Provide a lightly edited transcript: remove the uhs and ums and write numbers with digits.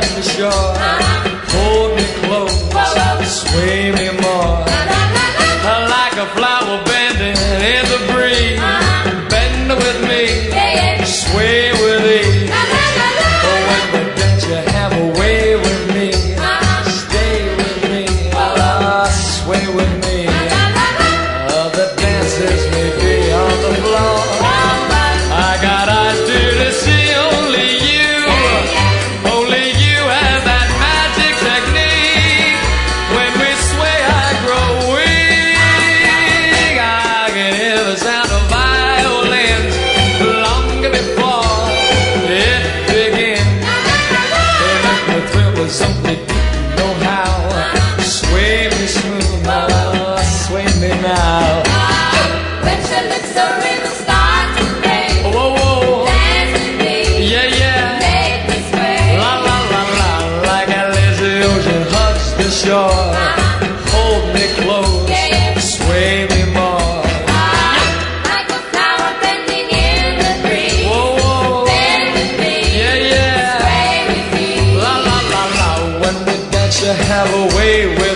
the shore. Hold me close, sway me more. Like a flower bending in the breeze. Bend with me, sway with ease. Oh, when we dance, you have a way with me. Stay with me, sway with me. The dances may be on the floor. I got eyes to see only you. Only you have that magic technique. When we sway, I grow weak. I can hear the sound of violins long before it begins. They make me thrill with something you know how. Sway me smooth, sway me now. When your lips are in the start to play, Whoa, whoa, dance with me, yeah, yeah. make me sway. La la la la, like a lazy ocean hugs the shore. Hold me close, sway me more. Like a flower bending in the breeze. Whoa, whoa, Bend with me, yeah, yeah. sway with me. La la la la, when we dance you have a way with